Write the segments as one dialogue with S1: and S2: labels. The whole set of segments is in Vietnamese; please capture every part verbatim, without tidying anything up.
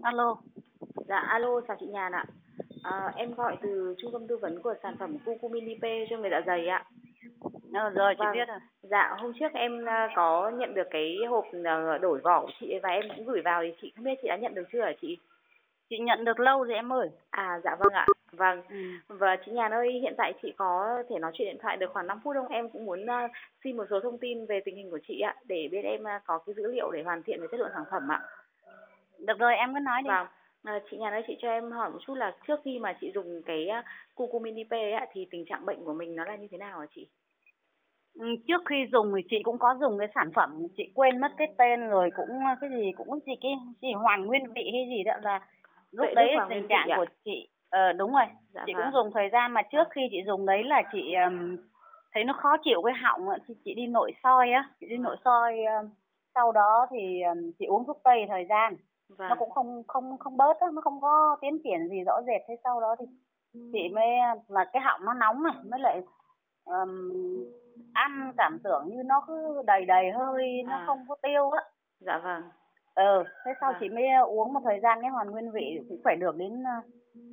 S1: Alo.
S2: Dạ, alo, chào chị Nhàn ạ. À, em gọi từ trung tâm tư vấn của sản phẩm Curcumin I P cho người dạ dày ạ.
S1: Ờ, rồi chị
S2: Vâng,
S1: biết rồi.
S2: dạ, hôm trước em à, có nhận được cái hộp à, đổi vỏ của chị và em cũng gửi vào thì chị không biết chị đã nhận được chưa hả chị?
S1: Chị nhận được lâu rồi em ơi.
S2: À, dạ vâng ạ. Vâng,
S1: Ừ.
S2: và chị Nhàn ơi, hiện tại chị có thể nói chuyện điện thoại được khoảng năm phút không? Em cũng muốn à, xin một số thông tin về tình hình của chị ạ, để bên em à, có cái dữ liệu để hoàn thiện về chất lượng sản phẩm ạ.
S1: Được rồi, em cứ nói đi.
S2: Vâng, à, chị Nhàn ơi, chị cho em hỏi một chút là trước khi mà chị dùng cái uh, Curcumin I P ấy ạ, thì tình trạng bệnh của mình nó là như thế nào hả chị?
S1: Ừ, trước khi dùng thì chị cũng có dùng cái sản phẩm, chị quên mất cái tên rồi, cũng cái gì cũng gì cái gì Hoàng Nguyên Vị hay gì đó, là lúc
S2: Vệ Đức
S1: đấy
S2: và
S1: tình
S2: Nguyên Vị
S1: trạng
S2: ạ?
S1: của chị ờ đúng rồi.
S2: Dạ
S1: Chị cũng
S2: vâng.
S1: dùng thời gian mà trước
S2: Vâng.
S1: khi chị dùng đấy là chị um, thấy nó khó chịu cái họng ạ. Chị, chị đi nội soi á, chị đi nội
S2: Vâng.
S1: soi um, sau đó thì um, chị uống thuốc tây thời gian, nó
S2: Vâng.
S1: cũng không không không bớt á, nó không có tiến triển gì rõ rệt. Thế sau đó thì chị mới là cái họng nó nóng này, mới lại um, ăn cảm tưởng như nó cứ đầy đầy hơi, nó
S2: À,
S1: không có tiêu á.
S2: dạ vâng.
S1: ờ Thế sau
S2: Vâng.
S1: chị mới uống một thời gian cái Hoàn Nguyên Vị, cũng phải được đến uh,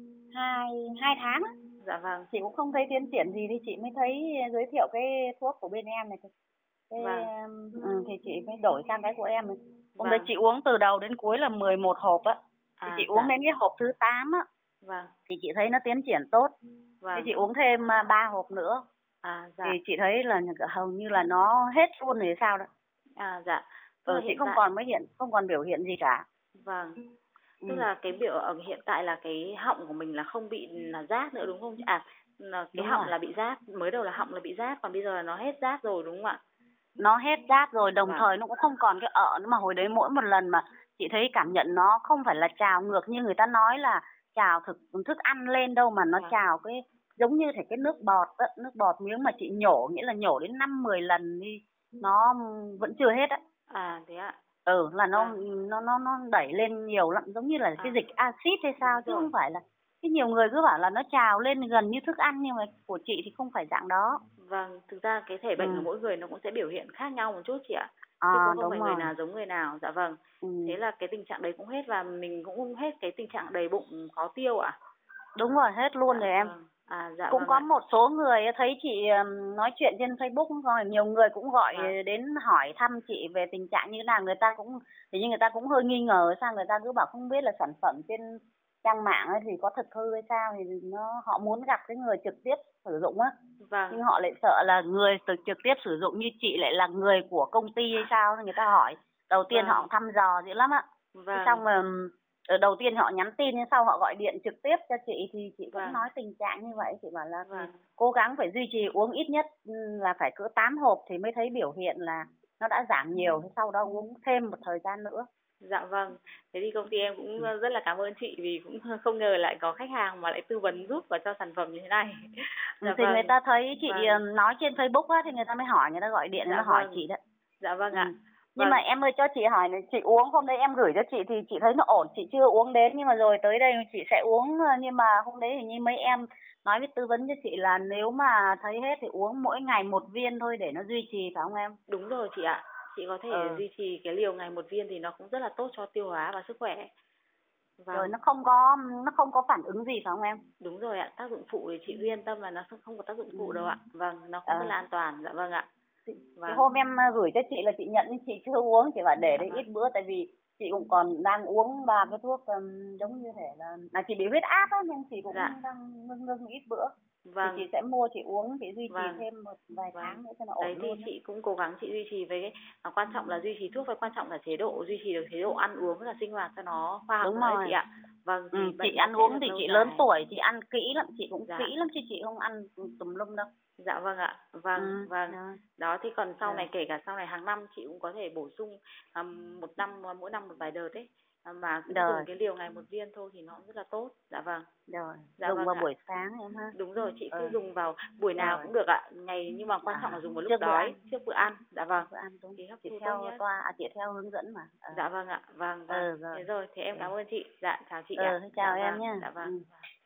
S1: hai hai tháng á.
S2: Dạ vâng.
S1: Chị cũng không thấy tiến triển gì thì chị mới thấy giới thiệu cái thuốc của bên em này. Thế,
S2: Vâng.
S1: ừ, thì chị mới đổi sang cái của em này. Hôm đấy
S2: Vâng.
S1: chị uống từ đầu đến cuối là mười một hộp á. Thì chị
S2: À,
S1: uống
S2: dạ.
S1: đến cái hộp thứ tám á,
S2: Vâng.
S1: thì chị thấy nó tiến triển tốt. Thế
S2: Vâng.
S1: chị uống thêm à, ba hộp nữa,
S2: À,
S1: thì
S2: dạ.
S1: chị thấy là hầu như là nó hết luôn rồi sao đó.
S2: À, dạ. Tức là
S1: Ừ, chị
S2: hiện
S1: không
S2: tại.
S1: còn mới hiện không còn biểu hiện gì cả.
S2: Vâng.
S1: Ừ,
S2: Tức là cái biểu ở hiện tại là cái họng của mình là không bị là rát nữa đúng không chị? À, là cái
S1: đúng
S2: họng
S1: rồi.
S2: là bị rát, mới đầu là họng là bị rát, còn bây giờ là nó hết rát rồi đúng không ạ?
S1: Nó hết rát rồi, đồng
S2: Vâng.
S1: thời nó cũng không còn cái ợ nữa, mà hồi đấy mỗi một lần mà chị thấy cảm nhận nó không phải là trào ngược như người ta nói là trào thực thức ăn lên đâu, mà nó
S2: Vâng.
S1: trào cái giống như thể cái nước bọt đó, nước bọt miếng mà chị nhổ, nghĩa là nhổ đến năm mười lần đi nó vẫn chưa hết á.
S2: À, thế ạ.
S1: Ừ, là nó
S2: Vâng.
S1: nó nó nó đẩy lên nhiều lắm, giống như là cái
S2: À,
S1: dịch axit hay sao,
S2: đúng
S1: chứ
S2: rồi.
S1: không phải là cái nhiều người cứ bảo là nó trào lên gần như thức ăn, nhưng mà của chị thì không phải dạng đó.
S2: Vâng, thực ra cái thể bệnh của
S1: Ừ.
S2: mỗi người nó cũng sẽ biểu hiện khác nhau một chút chị ạ. Chứ cũng
S1: À,
S2: không
S1: đúng
S2: phải người
S1: rồi.
S2: nào giống người nào. Dạ vâng.
S1: Ừ.
S2: Thế là cái tình trạng đấy cũng hết và mình cũng không hết cái tình trạng đầy bụng khó tiêu ạ.
S1: Đúng rồi, hết luôn
S2: Dạ
S1: rồi em.
S2: vâng. À, dạ
S1: Cũng
S2: vâng
S1: có
S2: ạ.
S1: một số người thấy chị ừm, nói chuyện trên Facebook, rồi nhiều người cũng gọi
S2: Vâng.
S1: đến hỏi thăm chị về tình trạng như thế nào. Người ta cũng thì như người ta cũng hơi nghi ngờ, sao người ta cứ bảo không biết là sản phẩm trên trang mạng ấy thì có thật hư hay sao, thì nó họ muốn gặp cái người trực tiếp sử dụng á,
S2: Vâng.
S1: nhưng họ lại sợ là người trực trực tiếp sử dụng như chị lại là người của công ty hay sao, nên người ta hỏi. Đầu tiên họ
S2: Vâng.
S1: thăm dò dữ lắm ạ. Thế
S2: Vâng.
S1: xong mà ở đầu tiên họ nhắn tin, nhưng sau họ gọi điện trực tiếp cho chị thì chị cũng
S2: Vâng.
S1: nói tình trạng như vậy. Chị bảo là thì
S2: Vâng.
S1: cố gắng phải duy trì uống ít nhất là phải cỡ tám hộp thì mới thấy biểu hiện là nó đã giảm nhiều. Thế sau đó uống thêm một thời gian nữa.
S2: Dạ vâng. Thế thì công ty em cũng rất là cảm ơn chị vì cũng không ngờ lại có khách hàng mà lại tư vấn giúp và cho sản phẩm như thế này. Dạ
S1: Thì người
S2: vâng.
S1: ta thấy chị
S2: Vâng.
S1: nói trên Facebook á, thì người ta mới hỏi, người ta gọi điện, người
S2: Dạ
S1: ta hỏi
S2: vâng.
S1: chị đấy.
S2: Dạ vâng
S1: Ừ.
S2: ạ.
S1: Nhưng mà
S2: Vâng.
S1: em ơi, cho chị hỏi này, chị uống hôm đấy em gửi cho chị thì chị thấy nó ổn, chị chưa uống đến, nhưng mà rồi tới đây chị sẽ uống. Nhưng mà hôm đấy hình như mấy em nói với tư vấn cho chị là nếu mà thấy hết thì uống mỗi ngày một viên thôi để nó duy trì, phải không em?
S2: Đúng rồi chị ạ. Chị có thể
S1: Ừ.
S2: duy trì cái liều ngày một viên thì nó cũng rất là tốt cho tiêu hóa và sức khỏe.
S1: Rồi
S2: Vâng.
S1: nó không có nó không có phản ứng gì phải không em?
S2: Đúng rồi ạ. Tác dụng phụ thì chị cứ yên tâm là nó không không có tác dụng
S1: Ừ.
S2: phụ đâu ạ. Vâng, nó cũng rất
S1: À,
S2: là an toàn. Dạ vâng ạ.
S1: thì, thì
S2: Vâng.
S1: hôm em à, gửi cho chị là chị nhận nhưng chị chưa uống, chị bảo để
S2: Dạ
S1: đấy
S2: vâng.
S1: ít bữa, tại vì chị cũng còn đang uống ba cái thuốc um, giống như thể là là chị bị huyết áp á, nên chị
S2: Dạ.
S1: cũng đang ngưng ngưng ít bữa. Thì chị
S2: Vâng.
S1: sẽ mua chị uống, chị duy trì
S2: Vâng.
S1: thêm một vài
S2: Vâng.
S1: tháng nữa cho nó
S2: Đấy
S1: ổn
S2: thì
S1: luôn đó.
S2: chị cũng cố gắng chị duy trì với cái à, quan trọng là duy trì thuốc và quan trọng là chế độ, duy trì được chế độ ăn uống và sinh hoạt cho nó khoa học
S1: Đúng
S2: nữa đấy chị
S1: rồi.
S2: ạ. Vâng,
S1: Ừ,
S2: thì
S1: chị
S2: bệnh nó
S1: ăn
S2: sẽ
S1: uống
S2: được
S1: thì
S2: lâu
S1: chị lớn
S2: dài.
S1: tuổi, chị ăn kỹ lắm, chị cũng
S2: Dạ.
S1: kỹ lắm chứ chị không ăn tùm lum đâu.
S2: Dạ vâng ạ. Vâng.
S1: Ừ,
S2: Vâng.
S1: rồi.
S2: Đó thì còn sau
S1: Rồi.
S2: này kể cả sau này hàng năm chị cũng có thể bổ sung um, một năm mỗi năm một vài đợt đấy. À, mà cũng
S1: Rồi.
S2: dùng cái liều ngày một viên thôi thì nó cũng rất là tốt. Dạ vâng.
S1: Rồi,
S2: Dạ
S1: dùng
S2: vâng
S1: vào
S2: ạ.
S1: buổi sáng em ha.
S2: Đúng rồi, chị cứ
S1: Ừ.
S2: dùng vào buổi nào
S1: Rồi.
S2: cũng được ạ, ngày nhưng mà quan trọng là
S1: À,
S2: dùng vào lúc
S1: trước bữa
S2: đói,
S1: ăn.
S2: trước bữa ăn. Dạ vâng.
S1: Trước bữa ăn đúng.
S2: Thì hấp
S1: Chị
S2: thu tốt
S1: theo
S2: nhất.
S1: toa, à, chị theo hướng dẫn mà. Ờ.
S2: Dạ vâng ạ. Vâng vâng.
S1: Ừ, rồi.
S2: Thế rồi, thế em
S1: Ừ.
S2: cảm ơn chị. Dạ chào chị
S1: Ừ,
S2: ạ.
S1: thế
S2: Dạ
S1: chào em
S2: vâng.
S1: nhá.
S2: Dạ vâng.
S1: Ừ.